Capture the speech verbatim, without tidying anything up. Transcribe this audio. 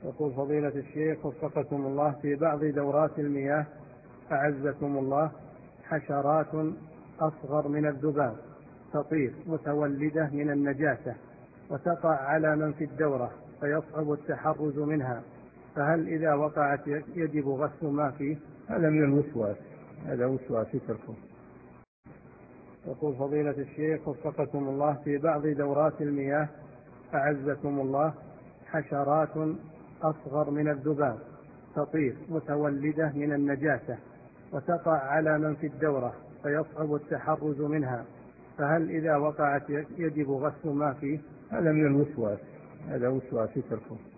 يقول فضيلة الشيخ وفقكم الله، في بعض دورات المياه أعزكم الله حشرات أصغر من الذباب تطير متولدة من النجاسة وتقع على من في الدورة فيصعب التحرز منها، فهل إذا وقعت يجب غسل ما فيه؟ هذا من الوسواس، هذا وسواس يتركه. يقول فضيلة الشيخ وفقكم الله، في بعض دورات المياه أعزكم الله حشرات أصغر من الذباب تطير متولدة من النجاسة وتقع على من في الدورة فيصعب التحرز منها، فهل إذا وقعت يجب غسل ما فيه؟ هذا من الوسواس، هذا وسواس يتركه.